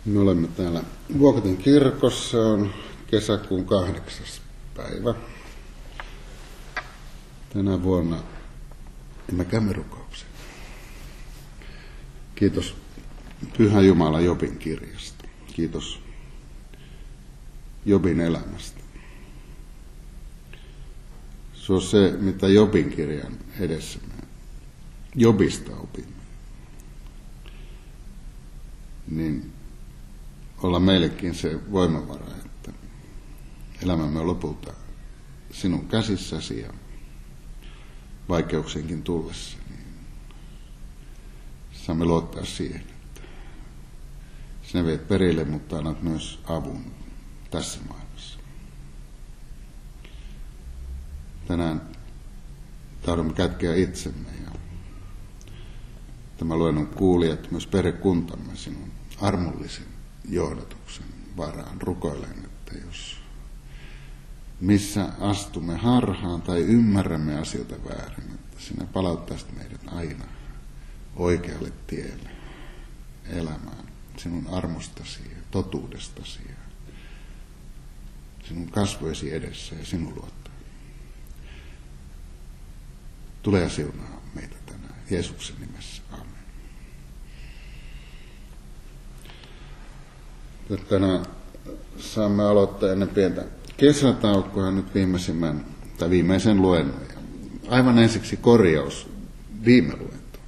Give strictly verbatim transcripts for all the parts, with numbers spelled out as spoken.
Me olemme täällä Vuokatin kirkossa, on kesäkuun kahdeksas päivä. Tänä vuonna emme käymme rukouksen. Kiitos Pyhä Jumala Jobin kirjasta. Kiitos Jobin elämästä. Se on se, mitä Jobin kirjan edessä me Jobista opimme. Niin olla meillekin se voimavara, että elämämme on lopulta sinun käsissäsi ja vaikeuksienkin tullessa, niin saamme luottaa siihen, että sinä viet perille, mutta annat myös avun tässä maailmassa. Tänään tahdomme kätkeä itsemme ja tämä luennon kuulijat, myös perhekuntamme sinun armollisen johdatuksen varaan. Rukoilen, että jos missä astumme harhaan tai ymmärrämme asioita väärin, että sinä palauttaisit meidät aina oikealle tielle elämään sinun armostasi ja totuudestasi ja sinun kasvojesi edessä ja sinun luottaa. Tule ja siunaa meitä tänään Jeesuksen nimessä. Amen. Tänään saamme aloittaa ennen pientä kesätaukoa nyt viimeisimmän tai viimeisen luennon. Aivan ensiksi korjaus viime luentoon.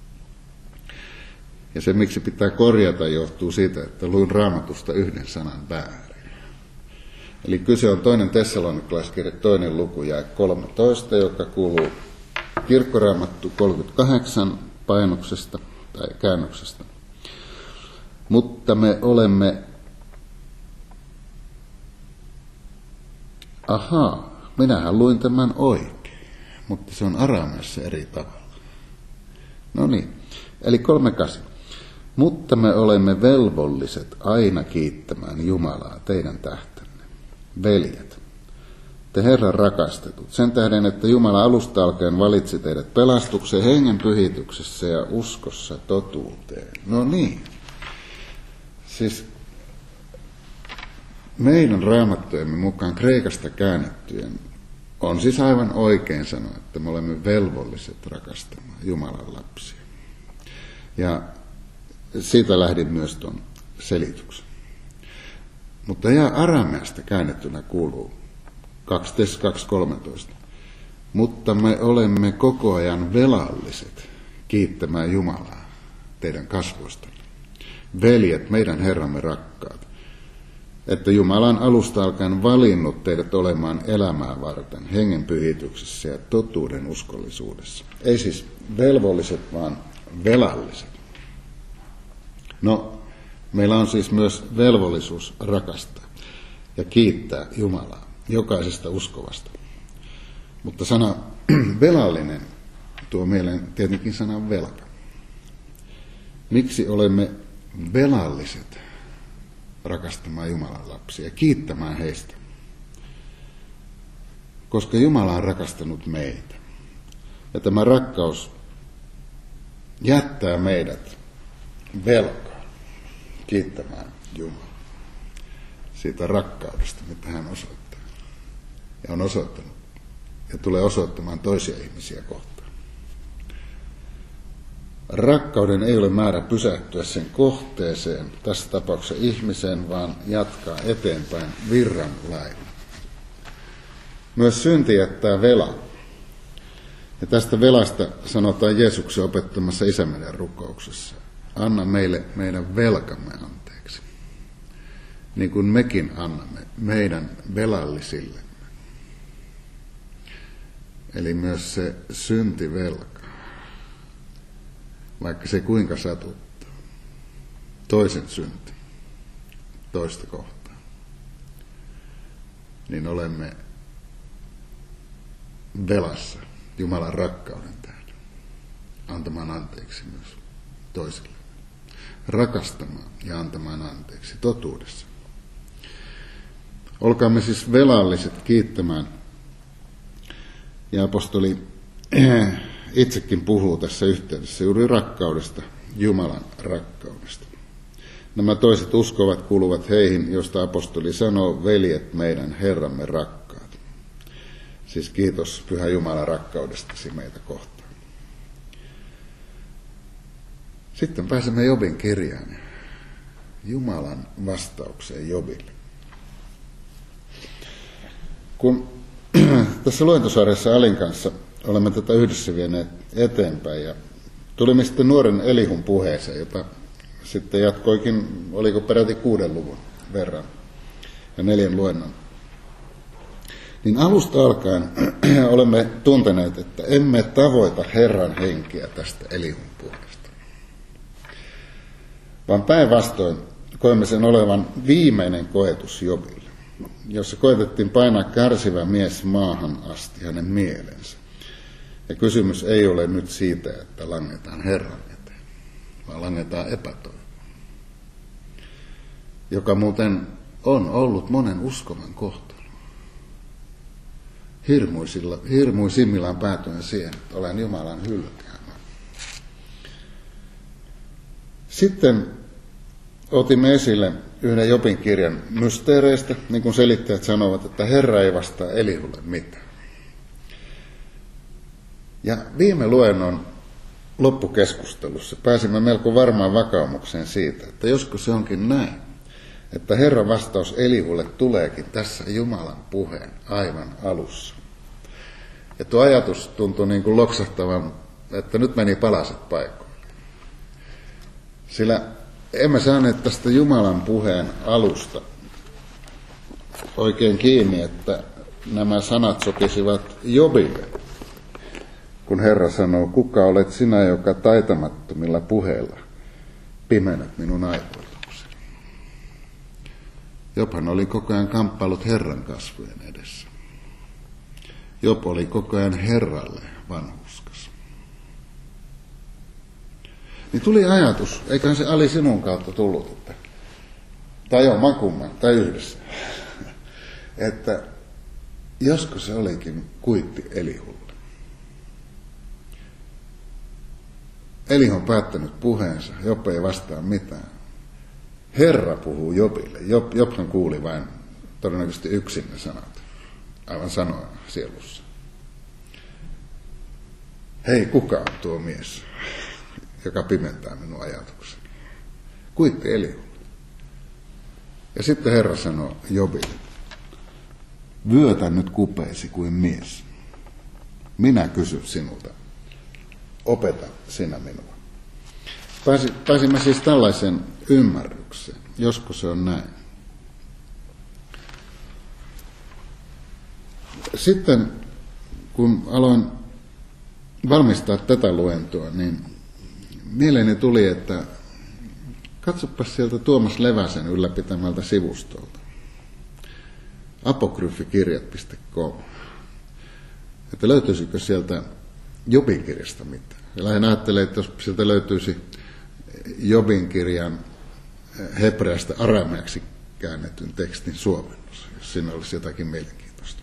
Ja se, miksi pitää korjata, johtuu siitä, että luin Raamatusta yhden sanan väärin. Eli kyse on toinen Tessalonikalaiskirja, toinen luku jae kolmetoista, joka kuuluu Kirkkoraamattu kolmekymmentäkahdeksan painoksesta tai käännöksestä. Mutta me olemme, ahaa, minähän luin tämän oikein, mutta se on arameassa eri tavalla. No niin, eli kolme kasi. Mutta me olemme velvolliset aina kiittämään Jumalaa teidän tähtänne, veljet, te Herran rakastetut, sen tähden, että Jumala alusta alkaen valitsi teidät pelastukseen hengen pyhityksessä ja uskossa totuuteen. No niin. Siis meidän raamattojemme mukaan Kreikasta käännettyjen on siis aivan oikein sanoa, että me olemme velvolliset rakastamaan Jumalan lapsia. Ja siitä lähdin myös tuon selityksen. Mutta ja arameasta käännettynä kuuluu kaksi kolmetoista. Mutta me olemme koko ajan velalliset kiittämään Jumalaa teidän kasvoistanne. Veljet, meidän Herramme rakkaat, että Jumala on alusta alkaen valinnut teidät olemaan elämää varten hengen pyhityksessä ja totuuden uskollisuudessa. Ei siis velvolliset, vaan velalliset. No, meillä on siis myös velvollisuus rakastaa ja kiittää Jumalaa jokaisesta uskovasta. Mutta sana velallinen tuo mieleen tietenkin sanan velka. Miksi olemme velalliset rakastamaan Jumalan lapsia ja kiittämään heistä? Koska Jumala on rakastanut meitä. Ja tämä rakkaus jättää meidät velkaan kiittämään Jumalaa siitä rakkaudesta, mitä hän osoittaa. Ja on osoittanut ja tulee osoittamaan toisia ihmisiä kohtaan. Rakkauden ei ole määrä pysähtyä sen kohteeseen, tässä tapauksessa ihmiseen, vaan jatkaa eteenpäin virran lailla. Myös synti jättää velan. Ja tästä velasta sanotaan Jeesuksen opettamassa Isämeidän rukouksessa. Anna meille meidän velkamme anteeksi, niin kuin mekin annamme meidän velallisille. Eli myös se syntivelka, vaikka se kuinka satuttaa, toisen synti, toista kohtaa, niin olemme velassa Jumalan rakkauden tähden, antamaan anteeksi myös toisille, rakastamaan ja antamaan anteeksi totuudessa. Olkaamme siis velalliset kiittämään. Ja apostoli itsekin puhuu tässä yhteydessä juuri rakkaudesta, Jumalan rakkaudesta. Nämä toiset uskovat kuuluvat heihin, josta apostoli sanoo, veljet meidän Herramme rakkaat. Siis kiitos Pyhä Jumala rakkaudestasi meitä kohtaan. Sitten pääsemme Jobin kirjaan. Jumalan vastaukseen Jobille. Kun tässä luentosarjassa Alin kanssa olemme tätä yhdessä vieneet eteenpäin ja tulimme sitten nuoren Elihun puheeseen, jota sitten jatkoikin, oliko peräti kuuden luvun verran ja neljän luennon. Niin alusta alkaen olemme tunteneet, että emme tavoita Herran henkeä tästä Elihun puheesta. Vaan päinvastoin koemme sen olevan viimeinen koetus Jobille, jossa koetettiin painaa kärsivä mies maahan asti hänen mielensä. Ja kysymys ei ole nyt siitä, että langetaan Herran eteen, vaan langetaan epätoivoon, joka muuten on ollut monen uskovan kohtalo. Hirmuisimmillaan päätyen siihen, että olen Jumalan hylkäämä. Sitten otimme esille yhden Jobin kirjan mysteereistä, niin kuin selittäjät sanovat, että Herra ei vastaa Elihulle mitään. Ja viime luennon loppukeskustelussa pääsimme melko varmaan vakaumukseen siitä, että joskus se onkin näin, että Herran vastaus Elihulle tuleekin tässä Jumalan puheen aivan alussa. Ja tuo ajatus tuntui niin kuin loksahtavan, että nyt meni palaset paikoille. Sillä emme saaneet tästä Jumalan puheen alusta oikein kiinni, että nämä sanat sopisivat Jobille. Kun Herra sanoo, kuka olet sinä, joka taitamattomilla puheilla pimennät minun aivoitukseni. Jobhan oli koko ajan kamppailut Herran kasvojen edessä. Job oli koko ajan Herralle vanhurskas. Niin tuli ajatus, eiköhän se Ali sinun kautta tullut, että, tai jomman kumman, tai yhdessä, että josko se olikin kuitti Elihulle. Elihu on päättänyt puheensa, Job ei vastaa mitään. Herra puhuu Jobille. Job, Jobhan kuuli vain todennäköisesti yksin ne sanat, aivan sanoa sielussa. Hei, kuka on tuo mies, joka pimentää minun ajatukseni? Kuitti Elihulle. Ja sitten Herra sanoo Jobille, vyötä nyt kupeesi kuin mies. Minä kysyn sinulta. Opeta sinä minua. Pääsimme siis tällaisen ymmärrykseen. Joskus se on näin. Sitten kun aloin valmistaa tätä luentoa, niin mieleeni tuli, että katsopas sieltä Tuomas Leväsen ylläpitämältä sivustolta. apokryfikirjat piste com. Että löytyisikö sieltä Jobin kirjasta mitään. Ja lähden ajattelemaan, että jos sieltä löytyisi Jobin kirjan hebreasta arameaksi käännetyn tekstin suomennos, jos siinä olisi jotakin mielenkiintoista.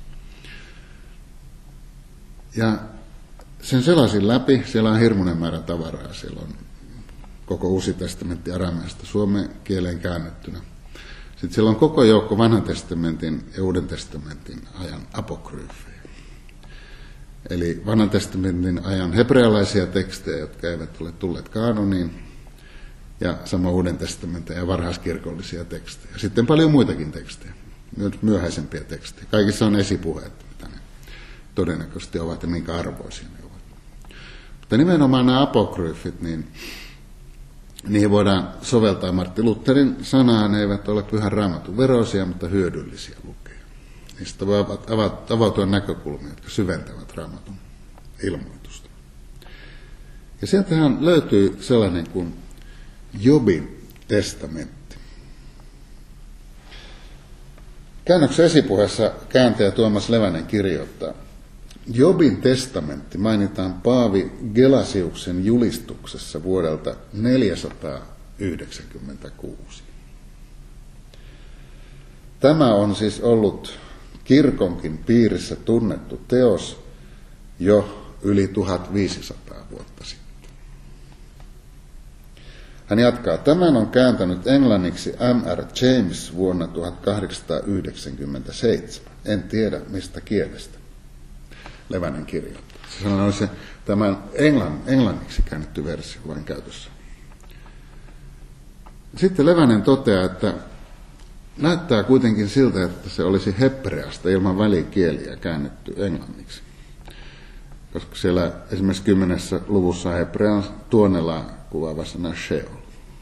Ja sen selasin läpi, siellä on hirmuinen määrä tavaraa, siellä on koko Uusi testamentti arameasta suomen kieleen käännettynä. Sitten siellä on koko joukko Vanhan testamentin ja Uuden testamentin ajan apokryyfejä. Eli Vanhan testamentin ajan hebrealaisia tekstejä, jotka eivät ole tulleet kaanoniin, ja sama Uuden testamentin ja varhaiskirkollisia tekstejä. Sitten paljon muitakin tekstejä, myös myöhäisempiä tekstejä. Kaikissa on esipuheet, mitä ne todennäköisesti ovat ja minkä arvoisia ne ovat. Mutta nimenomaan nämä apokryyfit, niin niihin voidaan soveltaa Martti Lutherin sanaa, ne eivät ole Pyhän Raamatun veroisia, mutta hyödyllisiä lukea. Niistä voi avautua näkökulmia, jotka syventävät Raamatun ilmoitusta. Ja sieltähän löytyy sellainen kuin Jobin testamentti. Käännöksen esipuheessa kääntäjä Tuomas Levänen kirjoittaa, Jobin testamentti mainitaan Paavi Gelasiuksen julistuksessa vuodelta neljäsataayhdeksänkymmentäkuusi. Tämä on siis ollut kirkonkin piirissä tunnettu teos jo yli tuhatviisisataa vuotta sitten. Hän jatkaa, tämän on kääntänyt englanniksi M R James vuonna tuhatkahdeksansataayhdeksänkymmentäseitsemän. En tiedä mistä kielestä. Levänen kirjoittaa. Se sanoi, se tämän englann, englanniksi käännetty versio vain käytössä. Sitten Levänen toteaa, että näyttää kuitenkin siltä, että se olisi hebreasta ilman välikieliä käännetty englanniksi. Koska siellä esimerkiksi kymmenessä luvussa hebrean tuonelaa kuvaava sana Sheol.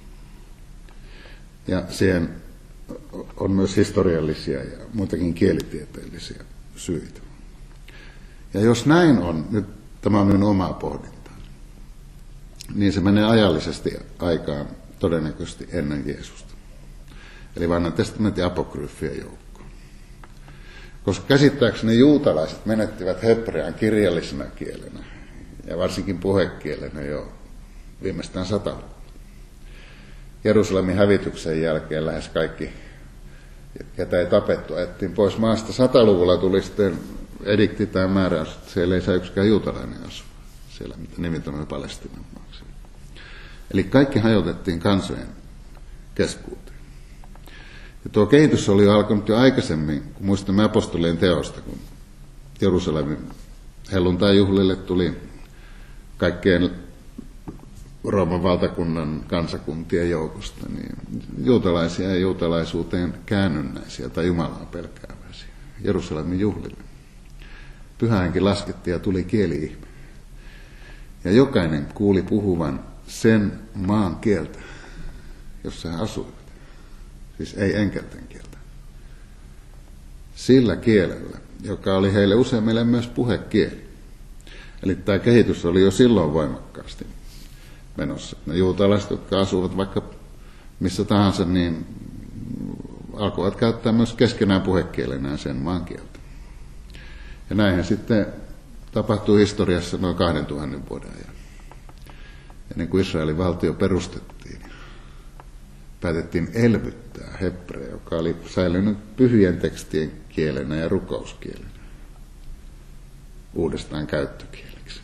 Ja siihen on myös historiallisia ja muitakin kielitieteellisiä syitä. Ja jos näin on, nyt tämä on minun omaa pohdintaa, niin se menee ajallisesti aikaan todennäköisesti ennen Jeesusta. Eli vanhan testamentin apokryfien joukkoon. Koska käsittääkseni juutalaiset menettivät hebrean kirjallisena kielenä ja varsinkin puhekielenä jo viimeistään sataluvulla. Jerusalemin hävityksen jälkeen lähes kaikki, ketä ei tapettu, ajettiin pois maasta. Sataluvulla tuli sitten edikti tai määräys, että siellä ei saa yksikään juutalainen asua. Siellä nimittäin Palestiinan maaksi. Eli kaikki hajotettiin kansojen keskuuteen. Ja tuo kehitys oli alkanut jo aikaisemmin, kun muistamme apostolien teosta, kun Jerusalemin helluntai-juhlille tuli kaikkien Rooman valtakunnan kansakuntien joukosta, niin juutalaisia ja juutalaisuuteen käännynnäisiä tai Jumalaa pelkääväisiä Jerusalemin juhlille. Pyhähenki laskettiin ja tuli kieli-ihme. Ja jokainen kuuli puhuvan sen maan kieltä, jossa he asuivat. Siis ei enkelten kieltä. Sillä kielellä, joka oli heille useimmille myös puhekieli. Eli tämä kehitys oli jo silloin voimakkaasti menossa. Ne juutalaiset, jotka asuvat vaikka missä tahansa, niin alkoivat käyttää myös keskenään puhekielenään sen maan kieltä. Ja näinhän sitten tapahtui historiassa noin kahden tuhannen vuoden ajan. Ennen kuin Israelin valtio perustettiin, päätettiin elvyttää hebrea, joka oli säilynyt pyhien tekstien kielenä ja rukouskielenä uudestaan käyttökieleksi.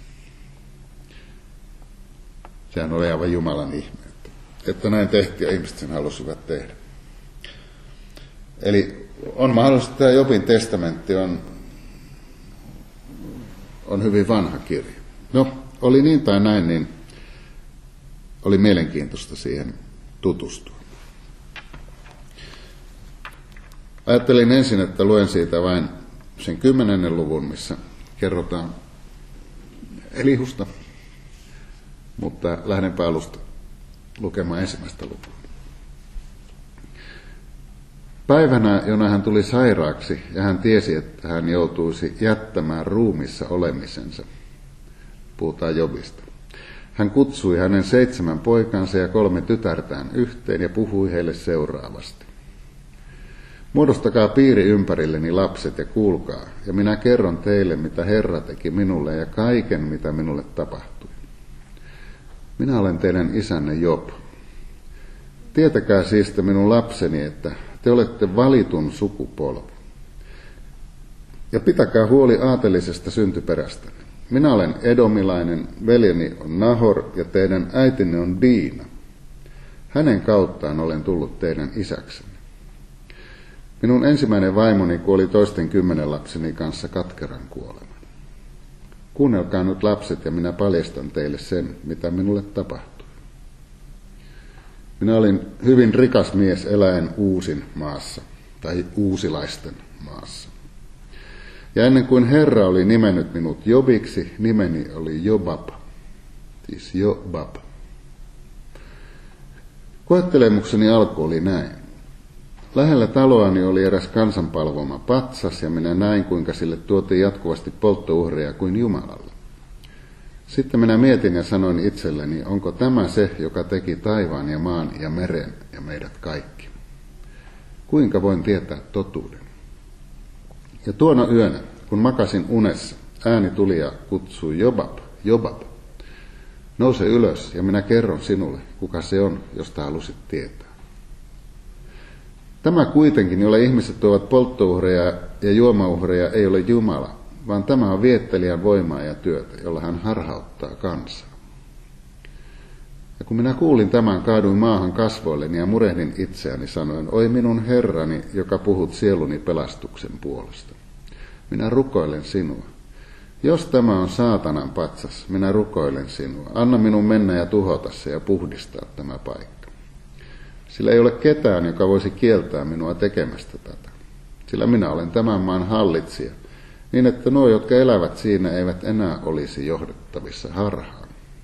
Sehän oli aivan Jumalan ihme, että, että näin tehtiin ja ihmiset sen halusivat tehdä. Eli on mahdollista, että Jobin testamentti on, on hyvin vanha kirja. No, oli niin tai näin, niin oli mielenkiintoista siihen tutustua. Ajattelin ensin, että luen siitä vain sen kymmenennen luvun, missä kerrotaan Elihusta, mutta lähdenpä alusta lukemaan ensimmäistä lukua. Päivänä, jona hän tuli sairaaksi ja hän tiesi, että hän joutuisi jättämään ruumissa olemisensa, puhutaan Jobista. Hän kutsui hänen seitsemän poikansa ja kolme tytärtään yhteen ja puhui heille seuraavasti. Muodostakaa piiri ympärilleni lapset ja kuulkaa, ja minä kerron teille, mitä Herra teki minulle ja kaiken, mitä minulle tapahtui. Minä olen teidän isänne Job. Tietäkää siis te minun lapseni, että te olette valitun sukupolvi. Ja pitäkää huoli aatelisesta syntyperästäni. Minä olen edomilainen, veljeni on Nahor ja teidän äitinne on Diina. Hänen kauttaan olen tullut teidän isäksenne. Minun ensimmäinen vaimoni kuoli toisten kymmenen lapseni kanssa katkeran kuoleman. Kuunnelkaa nyt lapset ja minä paljastan teille sen, mitä minulle tapahtui. Minä olin hyvin rikas mies eläen Uusin maassa, tai uusilaisten maassa. Ja ennen kuin Herra oli nimennyt minut Jobiksi, nimeni oli Jobab, siis Jobab. Koettelemukseni alku oli näin. Lähellä taloani oli eräs kansanpalvoma patsas, ja minä näin, kuinka sille tuotiin jatkuvasti polttouhreja kuin Jumalalle. Sitten minä mietin ja sanoin itselleni, onko tämä se, joka teki taivaan ja maan ja meren ja meidät kaikki? Kuinka voin tietää totuuden? Ja tuona yönä, kun makasin unessa, ääni tuli ja kutsui Jobab, Jobab. Nouse ylös ja minä kerron sinulle, kuka se on, josta halusit tietää. Tämä kuitenkin, jolle ihmiset tuovat polttouhreja ja juomauhreja, ei ole Jumala, vaan tämä on viettelijän voimaa ja työtä, jolla hän harhauttaa kansaa. Ja kun minä kuulin tämän, kaaduin maahan kasvoilleni ja murehdin itseäni sanoen, oi minun Herrani, joka puhut sieluni pelastuksen puolesta. Minä rukoilen sinua. Jos tämä on saatanan patsas, minä rukoilen sinua. Anna minun mennä ja tuhota se ja puhdistaa tämä paikka. Sillä ei ole ketään, joka voisi kieltää minua tekemästä tätä. Sillä minä olen tämän maan hallitsija, niin että nuo, jotka elävät siinä, eivät enää olisi johdettavissa harhaan.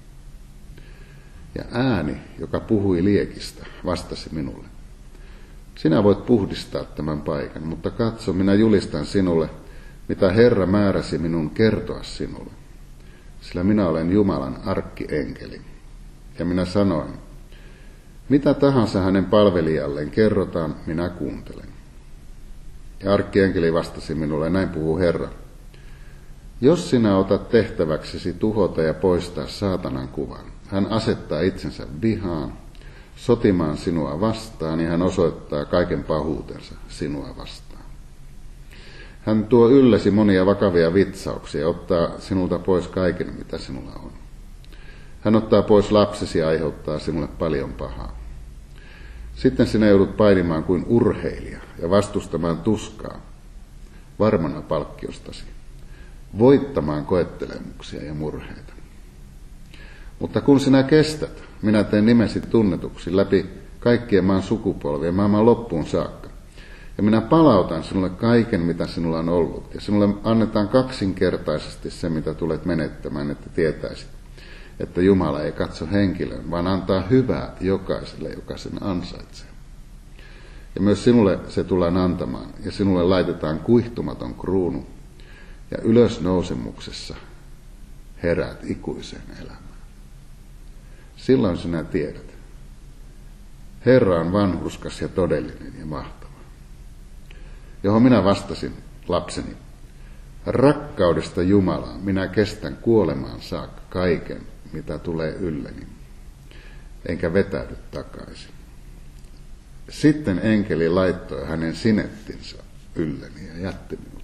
Ja ääni, joka puhui liekistä, vastasi minulle. Sinä voit puhdistaa tämän paikan, mutta katso, minä julistan sinulle, mitä Herra määräsi minun kertoa sinulle. Sillä minä olen Jumalan arkkienkeli. Ja minä sanoin, mitä tahansa hänen palvelijalleen kerrotaan, minä kuuntelen. Ja arkkienkeli vastasi minulle, näin puhuu Herra. Jos sinä otat tehtäväksesi tuhota ja poistaa saatanan kuvan, hän asettaa itsensä vihaan, sotimaan sinua vastaan, ja hän osoittaa kaiken pahuutensa sinua vastaan. Hän tuo yllesi monia vakavia vitsauksia ja ottaa sinulta pois kaiken, mitä sinulla on. Hän ottaa pois lapsesi ja aiheuttaa sinulle paljon pahaa. Sitten sinä joudut painimaan kuin urheilija ja vastustamaan tuskaa varmana palkkiostasi, voittamaan koettelemuksia ja murheita. Mutta kun sinä kestät, minä teen nimesi tunnetuksi läpi kaikkien maan sukupolvien maailman loppuun saakka. Ja minä palautan sinulle kaiken, mitä sinulla on ollut. Ja sinulle annetaan kaksinkertaisesti se, mitä tulet menettämään, että tietäisit, että Jumala ei katso henkilöön, vaan antaa hyvää jokaiselle, joka sen ansaitsee. Ja myös sinulle se tullaan antamaan, ja sinulle laitetaan kuihtumaton kruunu, ja ylösnousemuksessa heräät ikuiseen elämään. Silloin sinä tiedät, Herra on vanhurskas ja todellinen ja mahtava. Johon minä vastasin, lapseni, rakkaudesta Jumalaan minä kestän kuolemaan saakka kaiken, mitä tulee ylleni, enkä vetäydy takaisin. Sitten enkeli laittoi hänen sinettinsä ylleni ja jätti minulle.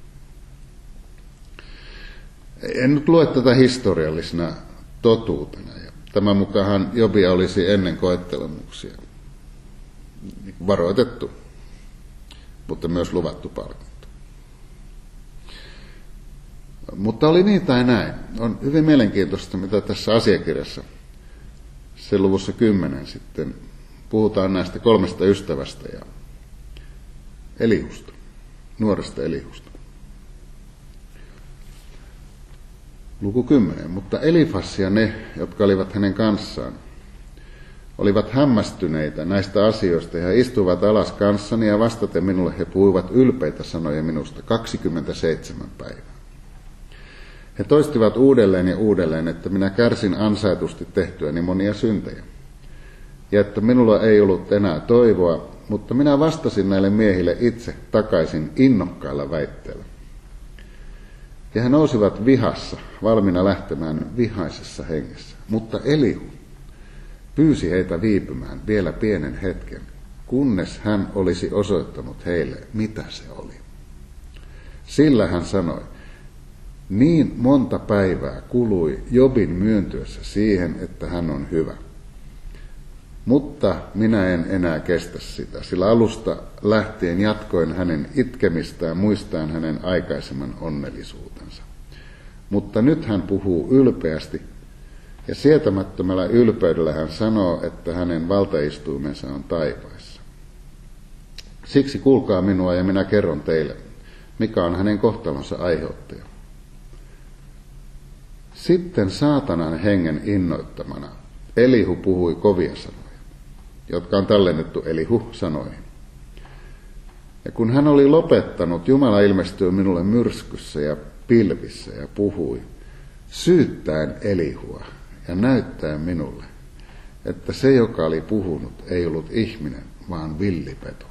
En nyt lue tätä historiallisena totuutena. Ja tämän mukaan Jobia olisi ennen koettelemuksia varoitettu, mutta myös luvattu palkinto. Mutta oli niin tai näin. On hyvin mielenkiintoista, mitä tässä asiakirjassa, sen luvussa kymmenen sitten, puhutaan näistä kolmesta ystävästä ja Elihusta, nuoresta Elihusta. Luku kymmenen. Mutta Elifas ja ne, jotka olivat hänen kanssaan, olivat hämmästyneitä näistä asioista ja he istuivat alas kanssani ja vastaten minulle he puhuivat ylpeitä sanoja minusta kaksikymmentäseitsemän päivää. He toistivat uudelleen ja uudelleen, että minä kärsin ansaitusti tehtyäni monia syntejä ja että minulla ei ollut enää toivoa, mutta minä vastasin näille miehille itse takaisin innokkailla väitteillä. Ja he nousivat vihassa, valmiina lähtemään vihaisessa hengessä. Mutta Elihu pyysi heitä viipymään vielä pienen hetken, kunnes hän olisi osoittanut heille, mitä se oli. Sillä hän sanoi, niin monta päivää kului Jobin myöntyessä siihen, että hän on hyvä. Mutta minä en enää kestä sitä, sillä alusta lähtien jatkoin hänen itkemistään, muistaen hänen aikaisemman onnellisuutensa. Mutta nyt hän puhuu ylpeästi, ja sietämättömällä ylpeydellä hän sanoo, että hänen valtaistuimensa on taivaissa. Siksi kuulkaa minua ja minä kerron teille, mikä on hänen kohtalonsa aiheuttaja. Sitten saatanan hengen innoittamana Elihu puhui kovia sanoja, jotka on tallennettu Elihu sanoihin. Ja kun hän oli lopettanut, Jumala ilmestyi minulle myrskyssä ja pilvissä ja puhui, syyttäen Elihua ja näyttäen minulle, että se, joka oli puhunut, ei ollut ihminen, vaan villipeto.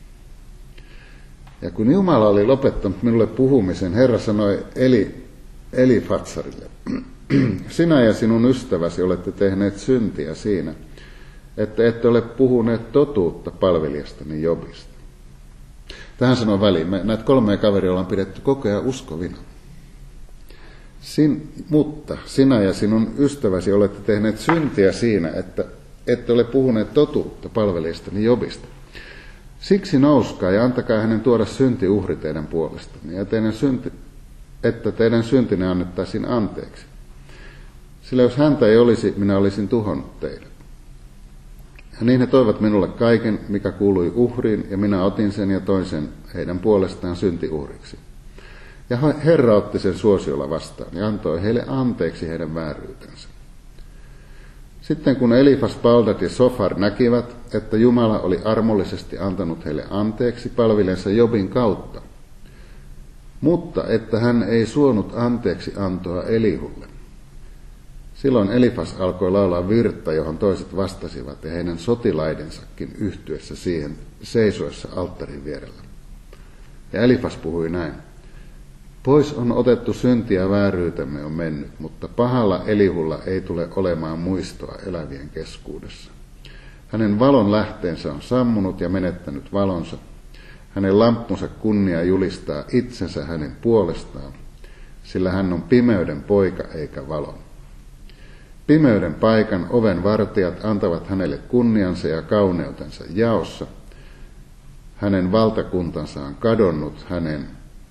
Ja kun Jumala oli lopettanut minulle puhumisen, Herra sanoi Eli, Elifatsarille, sinä ja sinun ystäväsi olette tehneet syntiä siinä, että ette ole puhuneet totuutta palvelijastani Jobista. Tähän sanon väliin, me näitä kolmea kaveria ollaan pidetty koko ajan uskovina. Sin, mutta sinä ja sinun ystäväsi olette tehneet syntiä siinä, että ette ole puhuneet totuutta palvelijastani Jobista. Siksi nouskaa ja antakaa hänen tuoda syntiuhri teidän puolestanne, ja teidän synti, että teidän syntinne annettaisiin anteeksi. Sillä jos häntä ei olisi, minä olisin tuhonnut teidät. Ja niin he toivat minulle kaiken, mikä kuului uhriin, ja minä otin sen ja toin sen heidän puolestaan syntiuhriksi. Ja Herra otti sen suosiolla vastaan ja antoi heille anteeksi heidän vääryytensä. Sitten kun Elifas, Baldad ja Sofar näkivät, että Jumala oli armollisesti antanut heille anteeksi palvilensa Jobin kautta, mutta että hän ei suonut anteeksi antoa Elihulle. Silloin Elifas alkoi laulaa virttä, johon toiset vastasivat, ja heidän sotilaidensakin yhtyessä siihen seisoessa alttarin vierellä. Ja Elifas puhui näin. Pois on otettu synti ja vääryytemme on mennyt, mutta pahalla Elihulla ei tule olemaan muistoa elävien keskuudessa. Hänen valon lähteensä on sammunut ja menettänyt valonsa. Hänen lamppunsa kunnia julistaa itsensä hänen puolestaan, sillä hän on pimeyden poika eikä valon. Pimeyden paikan oven vartijat antavat hänelle kunniansa ja kauneutensa jaossa. Hänen valtakuntansa on kadonnut, hänen,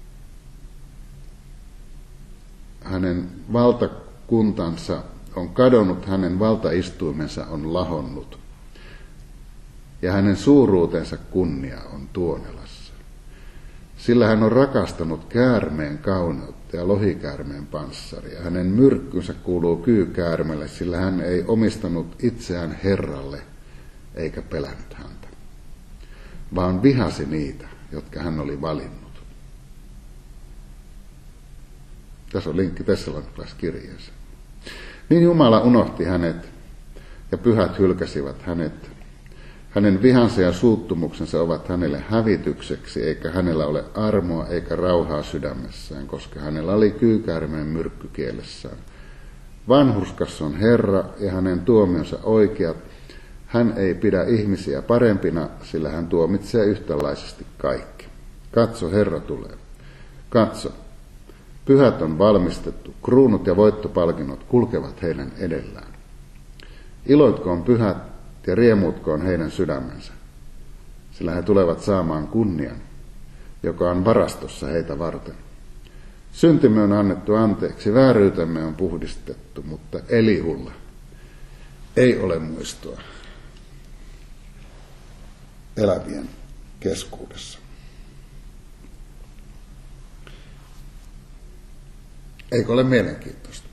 hänen valtakuntansa on kadonnut, hänen valtaistuimensa on lahonnut. Ja hänen suuruutensa kunnia on tuonelassa. Sillä hän on rakastanut käärmeen kauneutta ja lohikäärmeen panssaria. Hänen myrkkynsä kuuluu kyykäärmelle, sillä hän ei omistanut itseään Herralle eikä pelännyt häntä, vaan vihasi niitä, jotka hän oli valinnut. Tässä on linkki Tessalonikalaiskirjeeseen. Niin Jumala unohti hänet ja pyhät hylkäsivät hänet. Hänen vihansa ja suuttumuksensa ovat hänelle hävitykseksi, eikä hänellä ole armoa eikä rauhaa sydämessään, koska hänellä oli kyykäärmeen myrkky kielessään. Vanhurskas on Herra ja hänen tuomionsa oikeat. Hän ei pidä ihmisiä parempina, sillä hän tuomitsee yhtäläisesti kaikki. Katso, Herra tulee. Katso, pyhät on valmistettu, kruunut ja voittopalkinnot kulkevat heidän edellään. Iloitkoon pyhät ja riemuutkoon heidän sydämensä, sillä he tulevat saamaan kunnian, joka on varastossa heitä varten. Syntimme on annettu anteeksi, vääryytemme on puhdistettu, mutta Elihulla ei ole muistoa elävien keskuudessa. Eikö ole mielenkiintoista?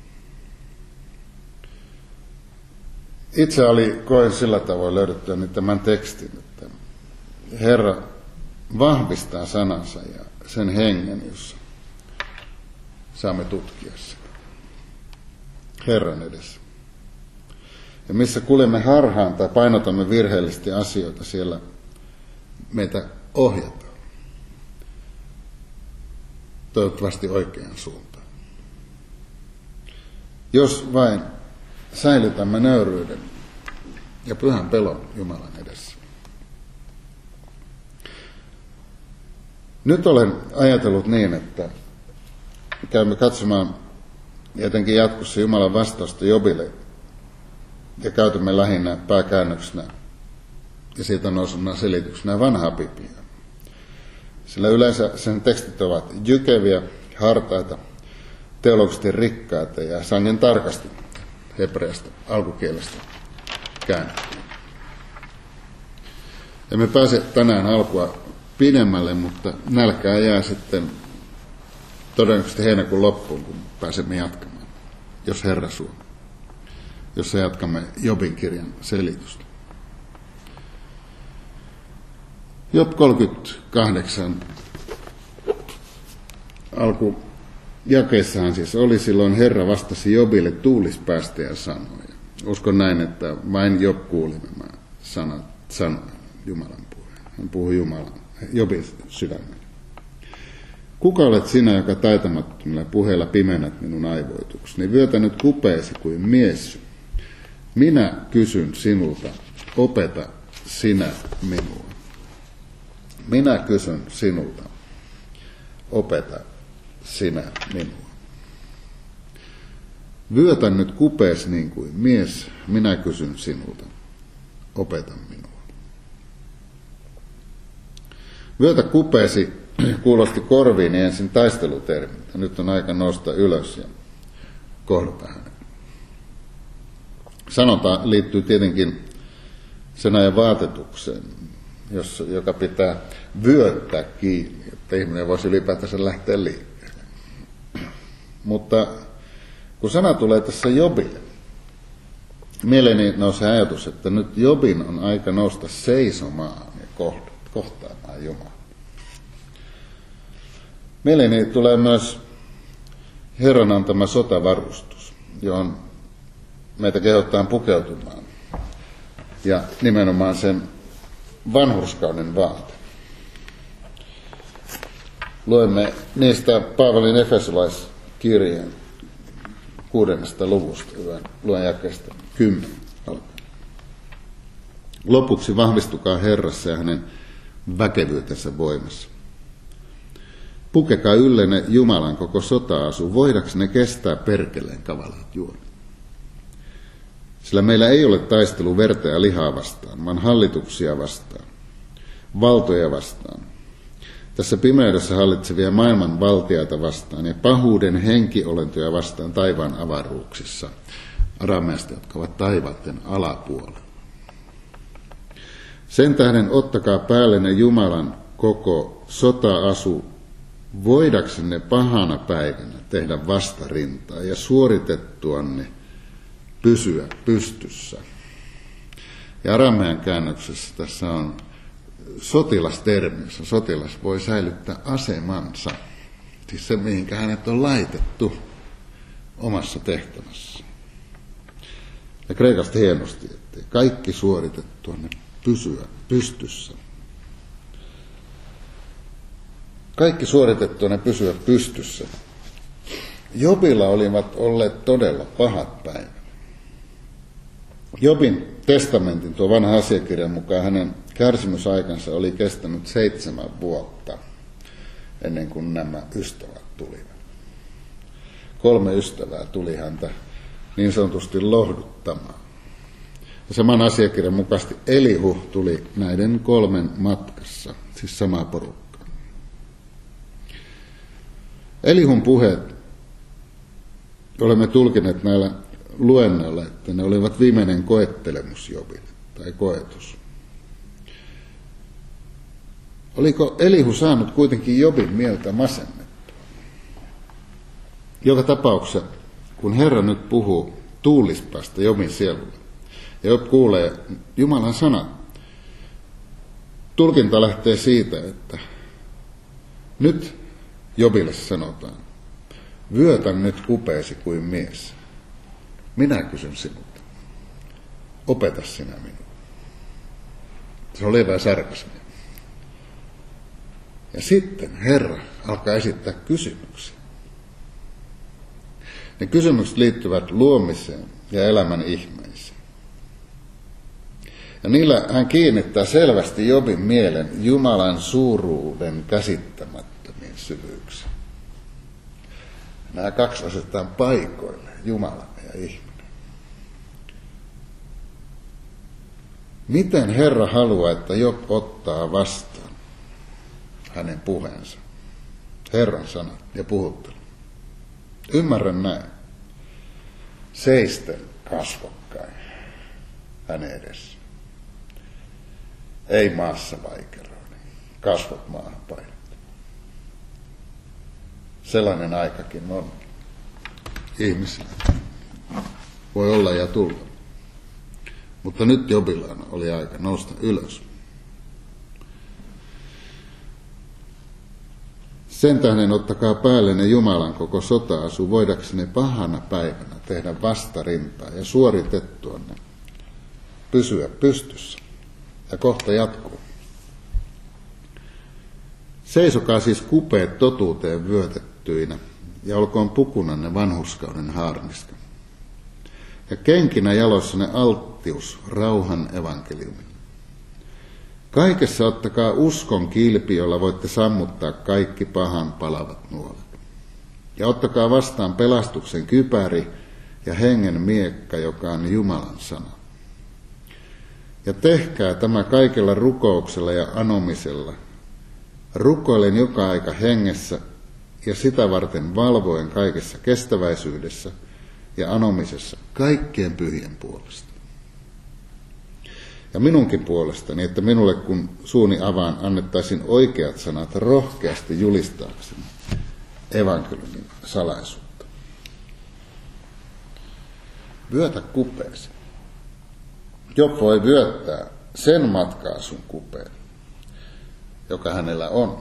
Itse oli, koen sillä tavoin löydettyä nyt tämän tekstin, että Herra vahvistaa sanansa ja sen hengen, jossa saamme tutkia sen Herran edessä. Ja missä kuljemme harhaan tai painotamme virheellisesti asioita, siellä meitä ohjataan. Toivottavasti oikeaan suuntaan. Jos vain säilytämme nöyryyden ja pyhän pelon Jumalan edessä. Nyt olen ajatellut niin, että käymme katsomaan jotenkin jatkossa Jumalan vastausta Jobille ja käytämme lähinnä pääkäännöksenä ja siitä nousuna selityksenä vanhaa Bibliaa. Sillä yleensä sen tekstit ovat jykeviä, hartaita, teologisesti rikkaita ja sangen tarkasti hebreasta alkukielestä käännetty. Emme pääse tänään alkua pidemmälle, mutta nälkää jää sitten todennäköisesti heinäkuun loppuun, kun pääsemme jatkamaan, jos Herra suo, jossa jatkamme Jobin kirjan selitystä. Job kolmekymmentäkahdeksan alku jakeessahan siis oli, silloin Herra vastasi Jobille tuulispäästä ja sanoi. Uskon näin, että vain Job kuuli nämä sanat, sanoi Jumalan puheen. Hän puhui Jumalan, Jobin sydämelle. Kuka olet sinä, joka taitamattomilla puheilla pimennät minun aivoitukseni? Vyötä nyt kupeesi kuin mies. Minä kysyn sinulta, opeta sinä minua. Minä kysyn sinulta, opeta sinä minua. Vyötä nyt kupees niin kuin mies, minä kysyn sinulta, opeta minua. Vyötä kupeesi kuulosti korviini ensin taistelutermiltä. Nyt on aika nousta ylös ja kohdata hänet. Sanonta liittyy tietenkin sen ajan vaatetukseen, jossa, joka pitää vyöttää kiinni, että ihminen voisi ylipäätänsä lähteä liikkeelle. Mutta kun sana tulee tässä Jobille, mieleeni nousee ajatus, että nyt Jobin on aika nousta seisomaan ja kohtaamaan Jumalaa. Mieleeni tulee myös Herran antama sotavarustus, johon meitä kehotetaan pukeutumaan. Ja nimenomaan sen vanhurskauden vaate. Luemme niistä Paavalin efesolaiskirjeen kuudennesta luvusta, luen jakeesta kymmenen alkaen. Lopuksi vahvistukaa Herrassa ja hänen väkevyytensä voimassa. Pukekaa yllenne Jumalan koko sota-asu, voidaksenne kestää perkeleen kavalaat juonit. Sillä meillä ei ole taistelu verta ja lihaa vastaan, vaan hallituksia vastaan, valtoja vastaan, tässä pimeydessä hallitsevia maailman valtiaita vastaan ja pahuuden henkiolentoja vastaan taivaan avaruuksissa, arameasta, jotka ovat taivaiden alapuolella. Sen tähden ottakaa päällenne Jumalan koko sota-asu, voidaksenne pahana päivänä tehdä vastarintaa ja suoritettuanne pysyä pystyssä. Ja aramean käännöksessä tässä on sotilastermi, jossa sotilas voi säilyttää asemansa. Siis se, mihinkä hänet on laitettu omassa tehtävässä. Ja kreikasta hienosti, että kaikki suoritettuanne pysyä pystyssä. Kaikki suoritettuanne pysyä pystyssä. Jobilla olivat olleet todella pahat päivät. Jobin testamentin, tuo vanha asiakirjan mukaan, hänen kärsimysaikansa oli kestänyt seitsemän vuotta ennen kuin nämä ystävät tulivat. Kolme ystävää tuli häntä niin sanotusti lohduttamaan. Ja saman asiakirjan mukaisesti Elihu tuli näiden kolmen matkassa, siis sama porukka. Elihun puheet olemme tulkineet näillä luennoilla, että ne olivat viimeinen koettelemus Jobille, tai koetus. Oliko Elihu saanut kuitenkin Jobin mieltä masennettua? Joka tapauksessa, kun Herra nyt puhuu tuulispasta Jobin sielulle, ja Job kuulee Jumalan sanat, tulkinta lähtee siitä, että nyt Jobille sanotaan, vyötä nyt kupeesi kuin mies. Minä kysyn sinulta. Opeta sinä minua. Se on lievää sarkasmia. Ja sitten Herra alkaa esittää kysymyksiä. Ne kysymykset liittyvät luomiseen ja elämän ihmeisiin. Ja niillä hän kiinnittää selvästi Jobin mielen Jumalan suuruuden käsittämättömiin syvyyksiin. Nämä kaksi asetetaan paikoille, Jumala ja ihminen. Miten Herra haluaa, että Job ottaa vastaan hänen puheensa, Herran sanat ja puhuttelu? Ymmärrän näin. Seisten kasvokkain hänen edessä. Ei maassa vaikeroinen, kasvot maahan painettu. Sellainen aikakin on ihmisillä. Voi olla ja tulla. Mutta nyt Jobilla oli aika nousta ylös. Sen tähden ottakaa päällenne Jumalan koko sota-asu, voidaksenne pahana päivänä tehdä vastarintaa ja suoritettuanne pysyä pystyssä. Ja kohta jatkuu. Seisokaa siis kupeet totuuteen vyötettyinä ja olkoon pukunanne vanhurskauden haarniska. Ja kenkinä jalossanne alttius rauhan evankeliumille. Kaikessa ottakaa uskon kilpi, jolla voitte sammuttaa kaikki pahan palavat nuolet. Ja ottakaa vastaan pelastuksen kypäri ja hengen miekka, joka on Jumalan sana. Ja tehkää tämä kaikella rukouksella ja anomisella. Rukoilen joka aika hengessä ja sitä varten valvoen kaikessa kestäväisyydessä ja anomisessa kaikkien pyhien puolesta. Ja minunkin puolestani, että minulle kun suuni avaan, annettaisiin oikeat sanat rohkeasti julistaakseni evankeliumin salaisuutta. Vyötä kupeesi. Job voi vyöttää sen matkaa sun kupeen, joka hänellä on.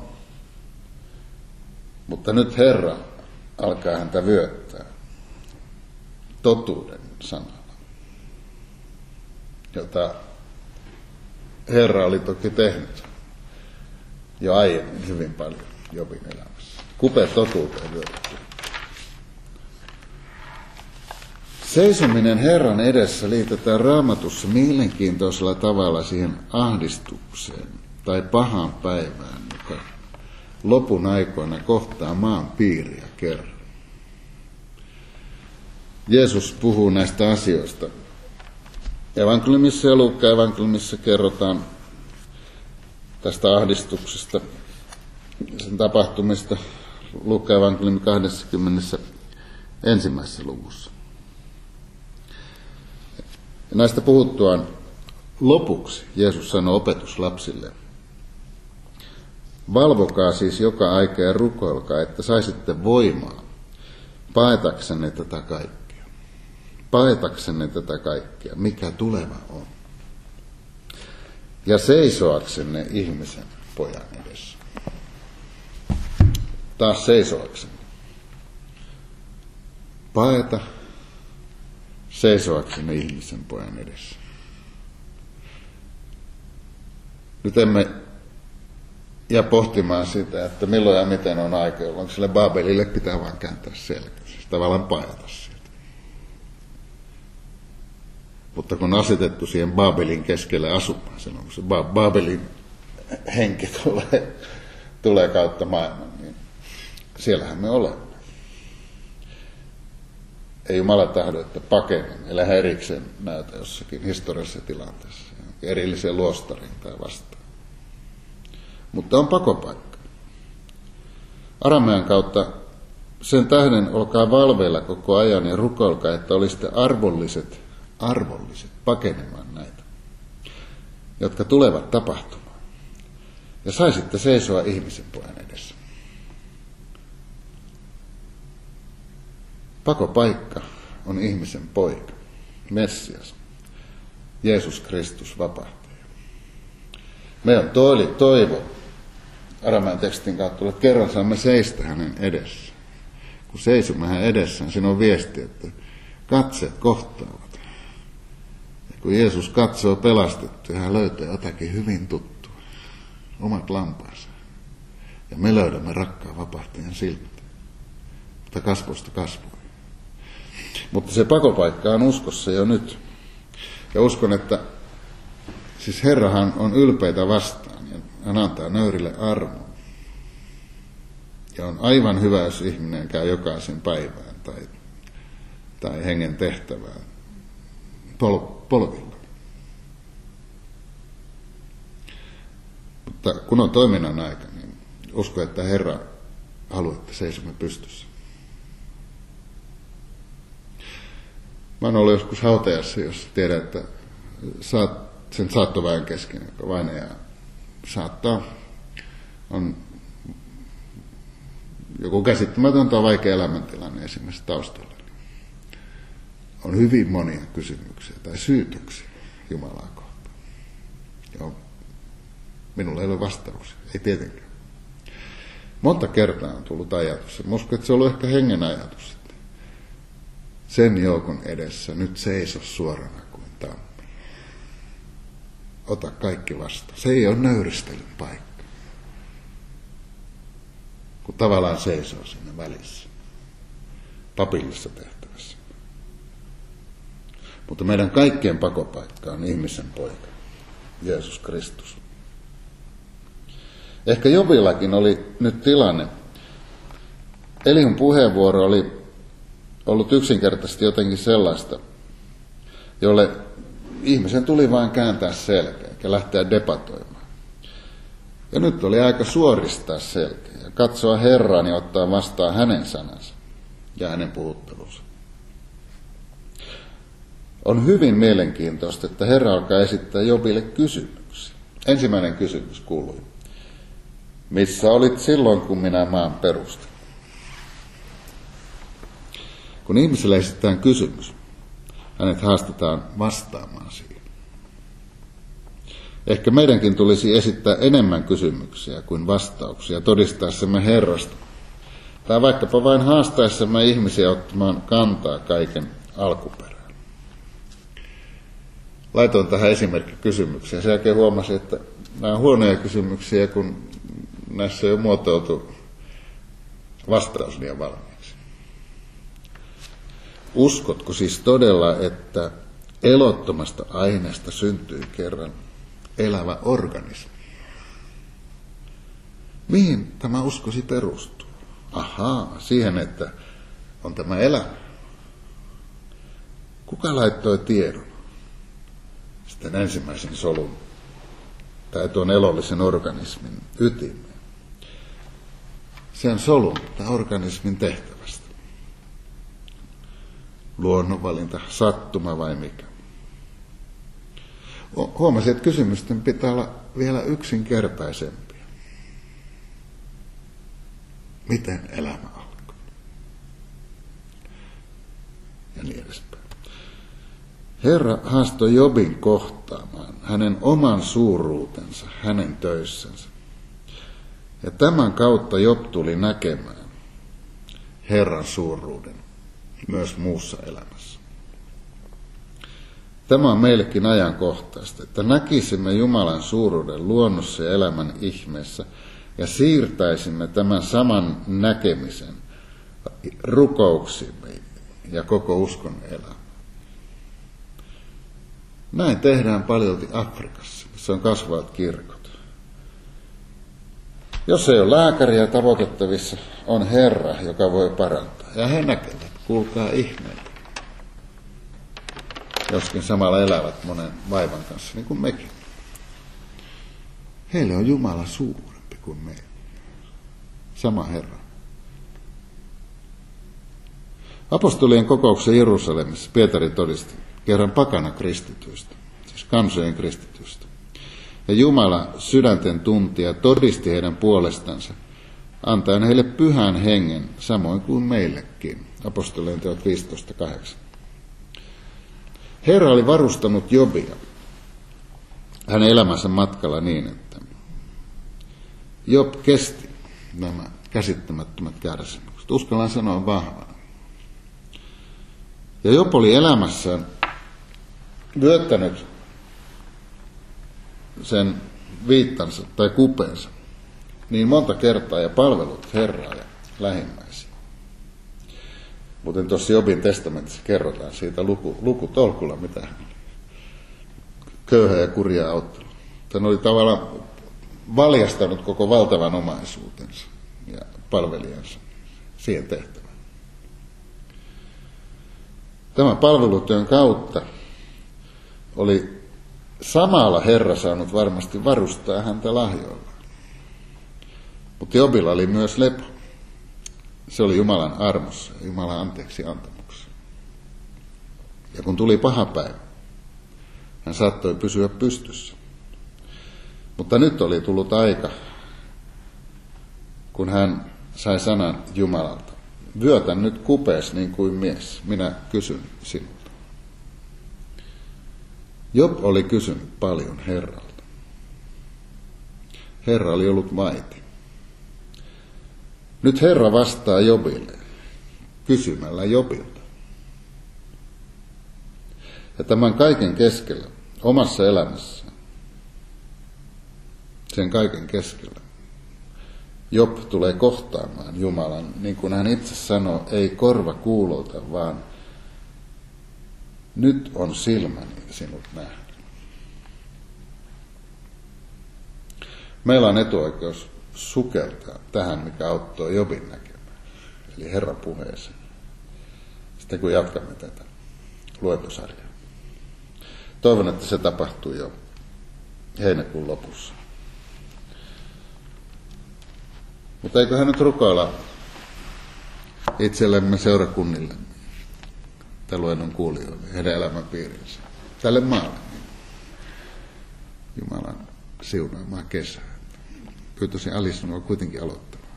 Mutta nyt Herra alkaa häntä vyöttää totuuden sanalla, jota Herra oli toki tehnyt jo aiemmin hyvin paljon Jobin elämässä. Kupe totuuteen vyöttyy. Seisominen Herran edessä liitetään Raamatussa mielenkiintoisella tavalla siihen ahdistukseen tai pahaan päivään, joka lopun aikoina kohtaa maan piiriä kerran. Jeesus puhuu näistä asioista. Evankeliumissa ja Luukkaan evankeliumissa kerrotaan tästä ahdistuksesta, sen tapahtumista Luukkaan evankeliumin kaksikymmentä ensimmäisessä luvussa. Ja näistä puhuttuaan lopuksi Jeesus sanoi opetuslapsille: valvokaa siis joka aika ja rukoilkaa, että saisitte voimaa paetaksenne tätä kaikkea. Paetaksenne tätä kaikkea, mikä tuleva on. Ja seisoaksenne ihmisen pojan edessä. Taas seisoaksenne. Paeta seisoaksenne ihmisen pojan edessä. Nyt emme ja pohtimaan sitä, että milloin ja miten on aika, jolloin sille Baabelille pitää vaan kääntää selkä, siis tavallaan paeta sieltä. Mutta kun on asetettu siihen Baabelin keskelle asumaan, silloin kun se ba- Baabelin henki tulee, tulee kautta maailman, niin siellähän me olemme. Ei Jumala tahdo, että pakenemme, elää erikseen näytä jossakin historiallisessa tilanteessa, erilliseen luostariin tai vastaan. Mutta on pakopaikka. Aramean kautta sen tähden olkaa valveilla koko ajan ja rukoilkaa, että olisitte arvolliset, arvolliset pakenemaan näitä, jotka tulevat tapahtumaan. Ja saisitte seisoa ihmisen pojan edessä. Pakopaikka on ihmisen poika, Messias, Jeesus Kristus, vapahtaja. Me on toili, toivo aramean tekstin kautta, että kerran saamme seistä hänen edessä. Kun seisomme hänen edessään, siinä on viesti, että katseet kohtaavat. Ja kun Jeesus katsoo pelastettu, hän löytää jotakin hyvin tuttua, omat lampaansa. Ja me löydämme rakkaan vapahtajan silmät, mutta kasvoista kasvoi. Mutta se pakopaikka on uskossa jo nyt. Ja uskon, että siis Herrahan on ylpeitä vastaan ja hän antaa nöyrille armon. Ja on aivan hyvä, jos ihminen käy jokaisen päivään tai, tai hengen tehtävään pol, polvilla. Mutta kun on toiminnan aika, niin uskon, että Herra haluaa, että seisomme pystyssä. Mä oon ollut joskus hautajassa, jos tiedän, että saat sen saattoväen kesken, joka vainaja saattaa, on joku käsittämätön tai vaikea elämäntilanne esimerkiksi taustalla. On hyvin monia kysymyksiä tai syytöksiä Jumalaa kohtaan. Ja minulla ei ole vastauksia, ei tietenkään. Monta kertaa on tullut ajatus, ja uskon, että se on ollut ehkä hengen ajatus. Sen joukon edessä nyt seiso suorana kuin tammi. Ota kaikki vastaan. Se ei ole nöyristelyn paikka. Kun tavallaan seisoo siinä välissä. Papillisessa tehtävässä. Mutta meidän kaikkien pakopaikka on ihmisen poika. Jeesus Kristus. Ehkä Jobillakin oli nyt tilanne. Eliun puheenvuoro oli ollut yksinkertaisesti jotenkin sellaista, jolle ihmisen tuli vain kääntää selkeä ja lähteä debatoimaan. Ja nyt oli aika suoristaa selkeä ja katsoa Herraan ja ottaa vastaan hänen sanansa ja hänen puhuttelunsa. On hyvin mielenkiintoista, että Herra alkaa esittää Jobille kysymyksiä. Ensimmäinen kysymys kuului: missä olit silloin, kun minä maan perustin? Kun ihmiselle esitetään kysymys, hänet haastetaan vastaamaan siihen. Ehkä meidänkin tulisi esittää enemmän kysymyksiä kuin vastauksia todistaessamme Herrasta, tai vaikkapa vain haastaessamme ihmisiä ottamaan kantaa kaiken alkuperään. Laitoin tähän esimerkkikysymyksiä. Sen jälkeen huomasin, että nämä on huonoja kysymyksiä, kun näissä jo muotoutu vastaus liian valmiiksi. Uskotko siis todella, että elottomasta aineesta syntyy kerran elävä organismi? Mihin tämä uskosi perustuu? Ahaa, siihen, että on tämä elämä. Kuka laittoi tiedon sitten ensimmäisen solun tai tuon elollisen organismin ytimeen? Sen solun tai organismin tehtävästä. Luonnonvalinta, sattuma vai mikä? Huomasin, että kysymysten pitää olla vielä yksinkertaisempia. Miten elämä alkoi? Ja niin edespäin. Herra haastoi Jobin kohtaamaan hänen oman suuruutensa hänen töissänsä. Ja tämän kautta Job tuli näkemään Herran suuruuden myös muussa elämässä. Tämä on meillekin ajankohtaista, että näkisimme Jumalan suuruuden luonnossa ja elämän ihmeessä ja siirtäisimme tämän saman näkemisen rukouksimme ja koko uskon elämään. Näin tehdään paljolti Afrikassa, missä on kasvavat kirkot. Jos ei ole lääkäriä tavoitettavissa, on Herra, joka voi parantaa. Ja he näkevät, kuulkaa ihmeitä. Joskin samalla elävät monen vaivan kanssa, niin kuin mekin. Heille on Jumala suurempi kuin me. Sama Herra. Apostolien kokouksen Jerusalemissa Pietari todisti kerran pakana kristityistä, siis kansojen kristityistä. Ja Jumala sydänten tuntija todisti heidän puolestansa, antaen heille pyhän hengen, samoin kuin meillekin. Apostolien teot viisitoista kahdeksan. Herra oli varustanut Jobia hänen elämänsä matkalla niin, että Job kesti nämä käsittämättömät kärsimykset. Uskallan sanoa vahvana. Ja Job oli elämässään vyöttänyt sen viittansa tai kupeensa niin monta kertaa ja palvellut Herraa ja lähimmäisiä. Muuten tuossa Jobin testamentissa kerrotaan siitä luku, lukutolkulla, mitä hän oli köyhä ja kurja auttanut. Hän oli tavallaan valjastanut koko valtavan omaisuutensa ja palvelijansa siihen tehtävään. Tämän palvelutyön kautta oli samalla Herra saanut varmasti varustaa häntä lahjoilla. Mutta Jobilla oli myös lepo. Se oli Jumalan armossa ja Jumalan anteeksi antamuksessa. Ja kun tuli paha päivä, hän saattoi pysyä pystyssä. Mutta nyt oli tullut aika, kun hän sai sanan Jumalalta. Vyötä nyt kupees niin kuin mies, minä kysyn sinulta. Job oli kysynyt paljon Herralta. Herra oli ollut vaiti. Nyt Herra vastaa Jobille kysymällä Jobilta. Ja tämän kaiken keskellä, omassa elämässään, sen kaiken keskellä, Job tulee kohtaamaan Jumalan, niin kuin hän itse sanoo, ei korva kuulolta, vaan nyt on silmäni sinut nähnyt. Meillä on etuoikeus sukeltaa tähän, mikä auttoi Jobin näkemään, eli Herran puheeseen. sitten kun jatkamme tätä luentosarjaa. Toivon, että se tapahtuu jo heinäkuun lopussa. Mutta eiköhän nyt rukoilla itsellemme, seurakunnille tai luennon kuulijoille, heidän elämänpiirinsä, tälle maalle. Jumalan siunaamaa kesää. Pyytäisin Alisunua kuitenkin aloittamaan.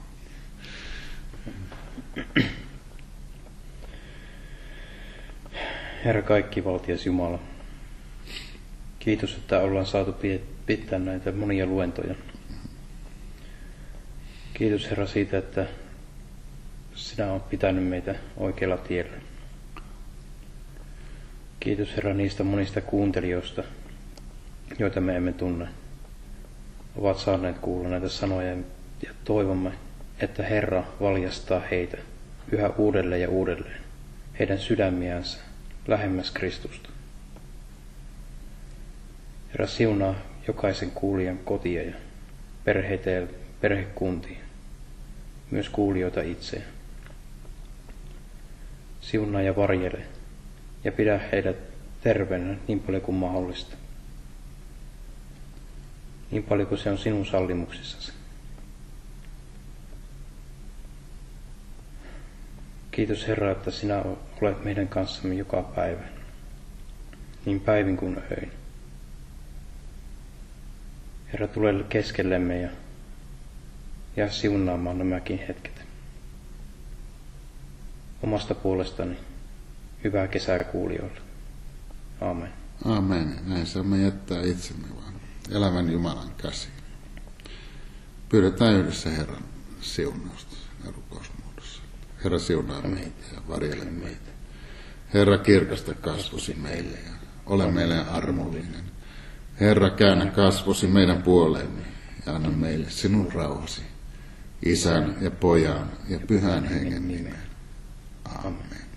Herra kaikkivaltias Jumala, kiitos, että ollaan saatu pitää näitä monia luentoja. Kiitos Herra siitä, että sinä olet pitänyt meitä oikealla tiellä. Kiitos Herra niistä monista kuuntelijoista, joita me emme tunne, ovat saaneet kuulla näitä sanoja ja toivomme, että Herra valjastaa heitä yhä uudelleen ja uudelleen, heidän sydämiänsä lähemmäs Kristusta. Herra siunaa jokaisen kuulijan kotia ja perheitä ja perhekuntia, myös kuulijoita itseään. Siunaa ja varjele ja pidä heidät terveenä niin paljon kuin mahdollista. Niin paljon kuin se on sinun sallimuksissasi. Kiitos Herra, että sinä olet meidän kanssamme joka päivä, niin päivin kuin öin. Herra, tule keskellemme ja, ja siunaamaan nämäkin hetket. Omasta puolestani hyvää kesää kuulijoille. Aamen. Aamen. Näin saamme jättää itsemme vaan elävän Jumalan käsiin. Pyydetään yhdessä Herran siunausta ja rukousmuodossa. Herra siunaa meitä ja varjele meitä. Herra kirkasta kasvosi meille ja ole meille armollinen. Herra käännä kasvosi meidän puoleemme ja anna meille sinun rauhasi, Isän ja Pojan ja Pyhän Hengen nimeen. Amen.